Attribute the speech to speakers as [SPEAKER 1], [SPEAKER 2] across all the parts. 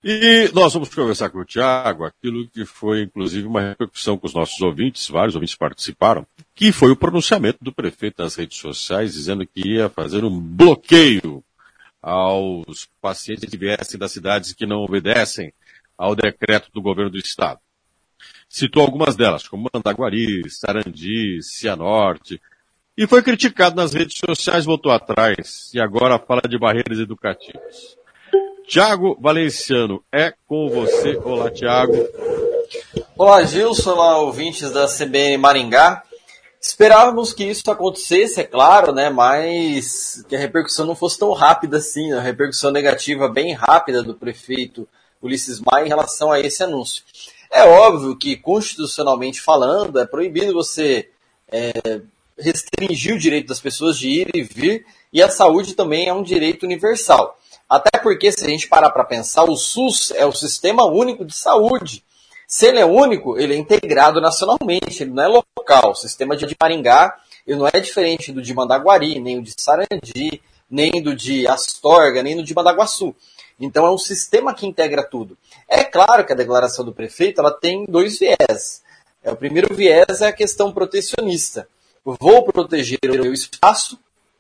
[SPEAKER 1] E nós vamos conversar com o Tiago aquilo que foi, inclusive, uma repercussão com os nossos ouvintes, vários ouvintes participaram, que foi o pronunciamento do prefeito nas redes sociais, dizendo que ia fazer um bloqueio aos pacientes que viessem das cidades que não obedecem ao decreto do governo do estado. Citou algumas delas, como Mandaguari, Sarandi, Cianorte, e foi criticado nas redes sociais, voltou atrás, e agora fala de barreiras educativas. Tiago Valenciano, é com você. Olá, Tiago.
[SPEAKER 2] Olá, Gilson, olá, ouvintes da CBN Maringá. Esperávamos que isso acontecesse, é claro, né, mas que a repercussão não fosse tão rápida assim, a repercussão negativa bem rápida do prefeito Ulisses Maia em relação a esse anúncio. É óbvio que, constitucionalmente falando, é proibido você restringir o direito das pessoas de ir e vir, e a saúde também é um direito universal. Até porque, se a gente parar para pensar, o SUS é o Sistema Único de Saúde. Se ele é único, ele é integrado nacionalmente, ele não é local. O sistema de Maringá ele não é diferente do de Mandaguari, nem o de Sarandi, nem do de Astorga, nem do de Mandaguaçu. Então é um sistema que integra tudo. É claro que a declaração do prefeito ela tem dois viés. O primeiro viés é a questão protecionista. Vou proteger o meu espaço,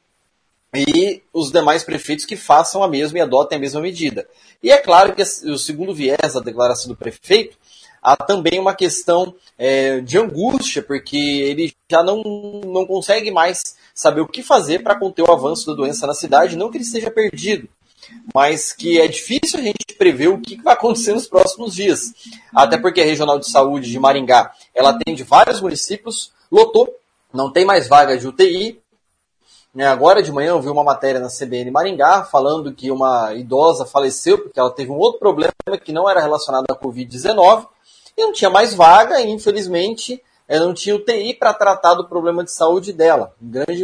[SPEAKER 2] e os demais prefeitos que façam a mesma e adotem a mesma medida. E é claro que o segundo viés da declaração do prefeito, há também uma questão de angústia, porque ele já não consegue mais saber o que fazer para conter o avanço da doença na cidade, não que ele esteja perdido, mas que é difícil a gente prever o que vai acontecer nos próximos dias. Até porque a Regional de Saúde de Maringá, ela atende vários municípios, lotou, não tem mais vaga de UTI. Agora de manhã eu vi uma matéria na CBN Maringá falando que uma idosa faleceu porque ela teve um outro problema que não era relacionado à Covid-19 e não tinha mais vaga e, infelizmente, não tinha UTI para tratar do problema de saúde dela.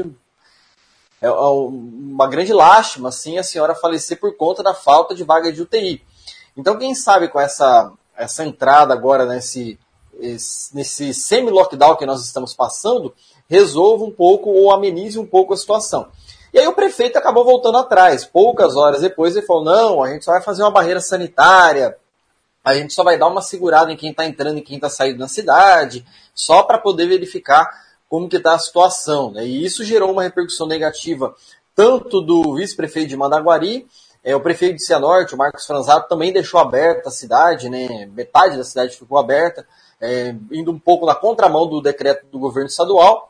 [SPEAKER 2] Uma grande lástima, assim, a senhora falecer por conta da falta de vaga de UTI. Então, quem sabe com essa entrada agora nesse semi-lockdown que nós estamos passando, resolva um pouco ou amenize um pouco a situação. E aí o prefeito acabou voltando atrás. Poucas horas depois ele falou, não, a gente só vai fazer uma barreira sanitária, a gente só vai dar uma segurada em quem está entrando e quem está saindo na cidade, só para poder verificar como que está a situação. Né? E isso gerou uma repercussão negativa tanto do vice-prefeito de Mandaguari, o prefeito de Cianorte, o Marcos Franzato, também deixou aberta a cidade, né? Metade da cidade ficou aberta, indo um pouco na contramão do decreto do governo estadual.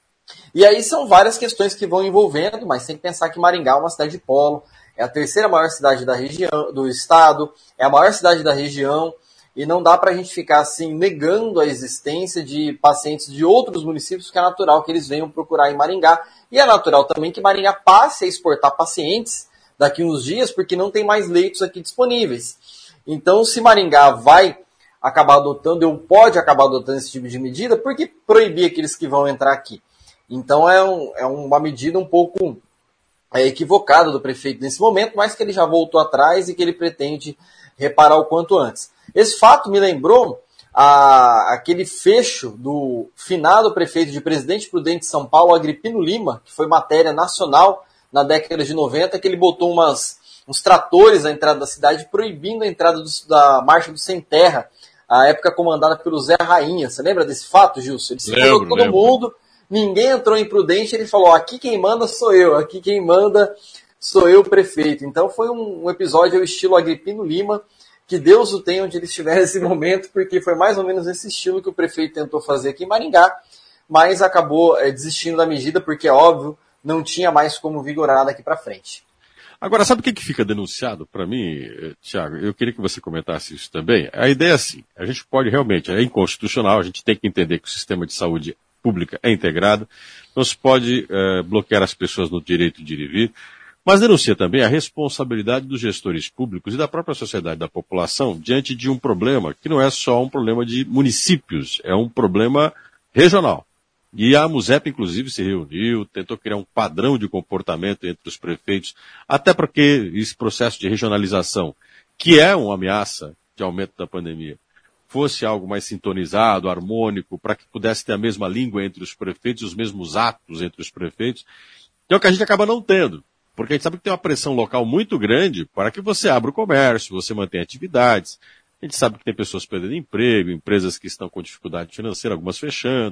[SPEAKER 2] E aí são várias questões que vão envolvendo, mas tem que pensar que Maringá é uma cidade de polo, é a terceira maior cidade da região, do estado, é a maior cidade da região, e não dá para a gente ficar assim negando a existência de pacientes de outros municípios, que é natural que eles venham procurar em Maringá, e é natural também que Maringá passe a exportar pacientes daqui uns dias, porque não tem mais leitos aqui disponíveis. Então, se Maringá vai acabar adotando, ou pode acabar adotando esse tipo de medida, por que proibir aqueles que vão entrar aqui? Então é uma medida um pouco equivocada do prefeito nesse momento, mas que ele já voltou atrás e que ele pretende reparar o quanto antes. Esse fato me lembrou aquele fecho do finado prefeito de Presidente Prudente de São Paulo, Agripino Lima, que foi matéria nacional na década de 90, que ele botou uns tratores na entrada da cidade, proibindo a entrada da Marcha do Sem Terra, a época comandada pelo Zé Rainha. Você lembra desse fato, Gilson? Ele segurou todo mundo. Ninguém entrou em Prudente, ele falou, aqui quem manda sou eu, aqui quem manda sou eu, prefeito. Então foi um episódio ao estilo Agripino Lima, que Deus o tenha onde ele estiver nesse momento, porque foi mais ou menos esse estilo que o prefeito tentou fazer aqui em Maringá, mas acabou desistindo da medida, porque é óbvio, não tinha mais como vigorar daqui para frente.
[SPEAKER 1] Agora, sabe o que fica denunciado para mim, Tiago? Eu queria que você comentasse isso também. A ideia é assim, a gente pode realmente, é inconstitucional, a gente tem que entender que o sistema de saúde pública é integrado, não se pode bloquear as pessoas no direito de ir e vir, mas denuncia também a responsabilidade dos gestores públicos e da própria sociedade, da população, diante de um problema que não é só um problema de municípios, é um problema regional. E a AMUSEP, inclusive, se reuniu, tentou criar um padrão de comportamento entre os prefeitos, até porque esse processo de regionalização, que é uma ameaça de aumento da pandemia, fosse algo mais sintonizado, harmônico, para que pudesse ter a mesma língua entre os prefeitos, os mesmos atos entre os prefeitos, que é o que a gente acaba não tendo. porque a gente sabe que tem uma pressão local muito grande para que você abra o comércio, você mantenha atividades. A gente sabe que tem pessoas perdendo emprego, empresas que estão com dificuldade financeira, algumas fechando.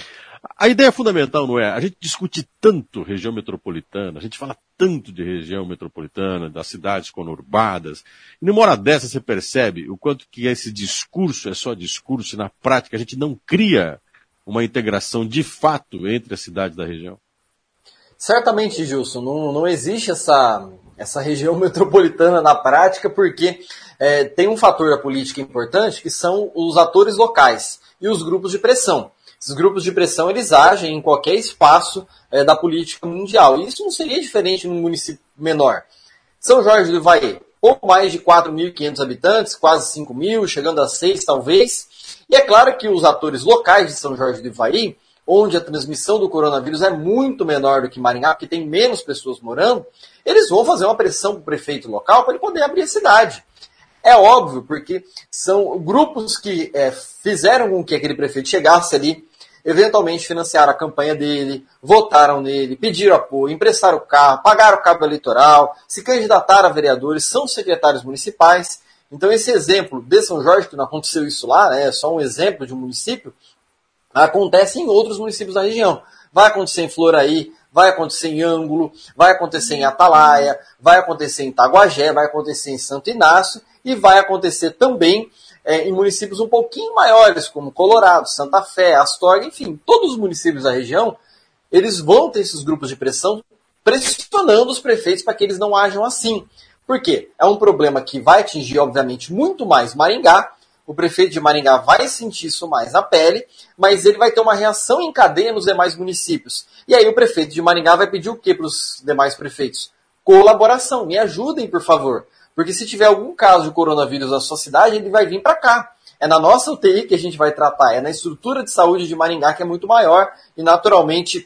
[SPEAKER 1] A ideia fundamental não é, a gente discute tanto região metropolitana, a gente fala tanto de região metropolitana, das cidades conurbadas, e numa hora dessa você percebe o quanto que esse discurso é só discurso, e na prática a gente não cria uma integração de fato entre as cidades da região.
[SPEAKER 2] Certamente, Gilson, não existe essa região metropolitana na prática, porque tem um fator da política importante, que são os atores locais e os grupos de pressão. Esses grupos de pressão, eles agem em qualquer espaço da política mundial. E isso não seria diferente num município menor. São Jorge do Ivaí, pouco mais de 4.500 habitantes, quase 5.000, chegando a 6 talvez. E é claro que os atores locais de São Jorge do Ivaí, onde a transmissão do coronavírus é muito menor do que Maringá, porque tem menos pessoas morando, eles vão fazer uma pressão para o prefeito local para ele poder abrir a cidade. É óbvio, porque são grupos que fizeram com que aquele prefeito chegasse ali, eventualmente financiaram a campanha dele, votaram nele, pediram apoio, emprestaram o carro, pagaram o cabo eleitoral, se candidataram a vereadores, são secretários municipais. Então esse exemplo de São Jorge, que não aconteceu isso lá, é só um exemplo de um município, acontece em outros municípios da região. Vai acontecer em Floraí, vai acontecer em Ângulo, vai acontecer em Atalaia, vai acontecer em Itaguajé, vai acontecer em Santo Inácio e vai acontecer também em municípios um pouquinho maiores, como Colorado, Santa Fé, Astorga, enfim, todos os municípios da região, eles vão ter esses grupos de pressão pressionando os prefeitos para que eles não ajam assim. Por quê? É um problema que vai atingir, obviamente, muito mais Maringá. O prefeito de Maringá vai sentir isso mais na pele, mas ele vai ter uma reação em cadeia nos demais municípios. E aí o prefeito de Maringá vai pedir o quê para os demais prefeitos? Colaboração, me ajudem, por favor. Porque se tiver algum caso de coronavírus na sua cidade, ele vai vir para cá. É na nossa UTI que a gente vai tratar, é na estrutura de saúde de Maringá, que é muito maior e naturalmente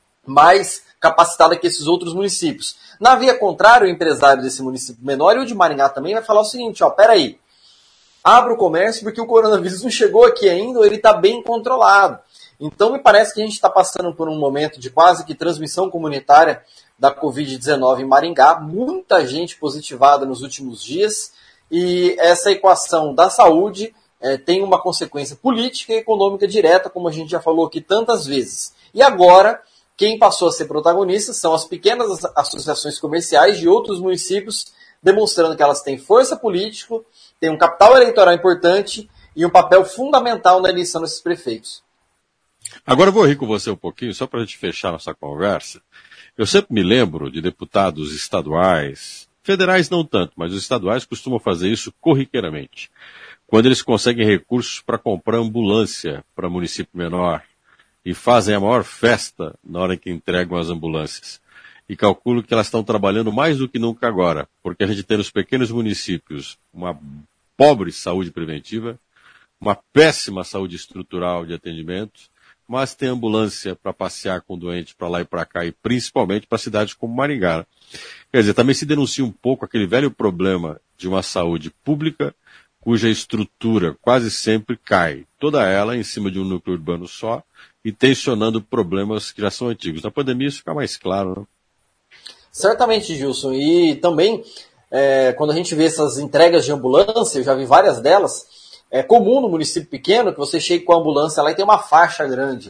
[SPEAKER 2] mais capacitada que esses outros municípios. Na via contrária, o empresário desse município menor e o de Maringá também vai falar o seguinte, peraí, abra o comércio porque o coronavírus não chegou aqui ainda, ou ele está bem controlado. Então me parece que a gente está passando por um momento de quase que transmissão comunitária da Covid-19 em Maringá, muita gente positivada nos últimos dias, e essa equação da saúde tem uma consequência política e econômica direta, como a gente já falou aqui tantas vezes. E agora, quem passou a ser protagonista são as pequenas associações comerciais de outros municípios, demonstrando que elas têm força política, têm um capital eleitoral importante e um papel fundamental na eleição desses prefeitos.
[SPEAKER 1] Agora eu vou rir com você um pouquinho, só para a gente fechar nossa conversa. Eu sempre me lembro de deputados estaduais, federais não tanto, mas os estaduais costumam fazer isso corriqueiramente. Quando eles conseguem recursos para comprar ambulância para município menor e fazem a maior festa na hora que entregam as ambulâncias. E calculo que elas estão trabalhando mais do que nunca agora, porque a gente tem nos pequenos municípios uma pobre saúde preventiva, uma péssima saúde estrutural de atendimento, mas tem ambulância para passear com o doente para lá e para cá, e principalmente para cidades como Maringá. Quer dizer, também se denuncia um pouco aquele velho problema de uma saúde pública cuja estrutura quase sempre cai, toda ela em cima de um núcleo urbano só, e tensionando problemas que já são antigos. Na pandemia isso fica mais claro, né?
[SPEAKER 2] Certamente, Gilson. E também, quando a gente vê essas entregas de ambulância, eu já vi várias delas, é comum no município pequeno que você chegue com a ambulância lá e tem uma faixa grande.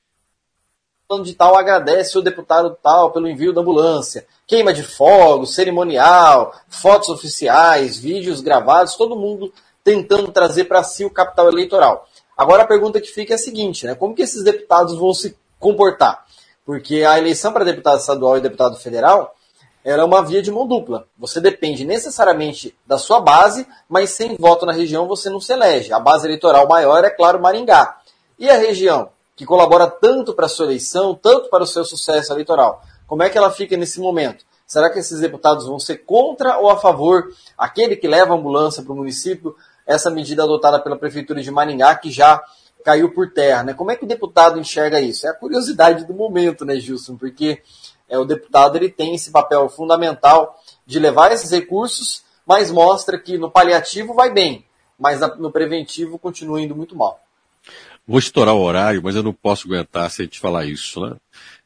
[SPEAKER 2] O plano de tal agradece o deputado tal pelo envio da ambulância. Queima de fogos, cerimonial, fotos oficiais, vídeos gravados, todo mundo tentando trazer para si o capital eleitoral. Agora a pergunta que fica é a seguinte, né? Como que esses deputados vão se comportar? Porque a eleição para deputado estadual e deputado federal ela é uma via de mão dupla. Você depende necessariamente da sua base, mas sem voto na região você não se elege. A base eleitoral maior é, claro, Maringá. E a região, que colabora tanto para a sua eleição, tanto para o seu sucesso eleitoral, como é que ela fica nesse momento? Será que esses deputados vão ser contra ou a favor? Aquele que leva a ambulância para o município, essa medida adotada pela Prefeitura de Maringá, que já caiu por terra, né? Como é que o deputado enxerga isso? É a curiosidade do momento, né, Gilson? Porque o deputado ele tem esse papel fundamental de levar esses recursos, mas mostra que no paliativo vai bem, mas no preventivo continua indo muito mal.
[SPEAKER 1] Vou estourar o horário, mas eu não posso aguentar sem te falar isso, né?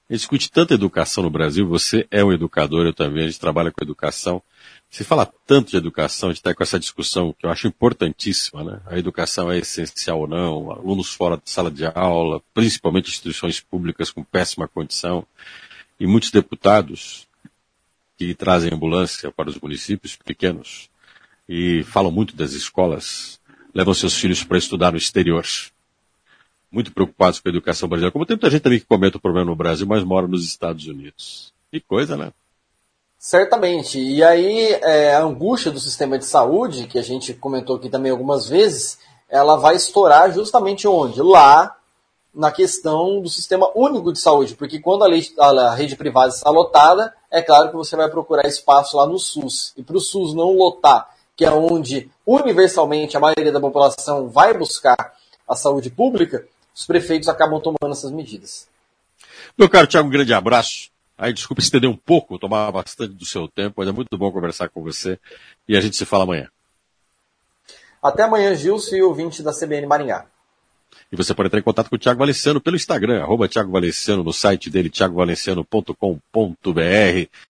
[SPEAKER 1] A gente discute tanta educação no Brasil, você é um educador, eu também, a gente trabalha com educação. Se fala tanto de educação, a gente está com essa discussão que eu acho importantíssima, né? A educação é essencial ou não, alunos fora de sala de aula, principalmente instituições públicas com péssima condição, e muitos deputados que trazem ambulância para os municípios pequenos e falam muito das escolas, levam seus filhos para estudar no exterior. Muito preocupados com a educação brasileira. Como tem muita gente também que comete o problema no Brasil, mas mora nos Estados Unidos. Que coisa, né?
[SPEAKER 2] Certamente. E aí, a angústia do sistema de saúde, que a gente comentou aqui também algumas vezes, ela vai estourar justamente onde? Lá, na questão do sistema único de saúde. Porque quando a rede privada está lotada, é claro que você vai procurar espaço lá no SUS. E para o SUS não lotar, que é onde universalmente a maioria da população vai buscar a saúde pública, os prefeitos acabam tomando essas medidas.
[SPEAKER 1] Meu caro Thiago, um grande abraço. Aí, desculpa estender um pouco, tomar bastante do seu tempo, mas é muito bom conversar com você. E a gente se fala amanhã.
[SPEAKER 2] Até amanhã, Gilson e ouvinte da CBN Maringá.
[SPEAKER 1] E você pode entrar em contato com o Thiago Valenciano pelo Instagram, @Thiago Valenciano, no site dele, thiagovalenciano.com.br.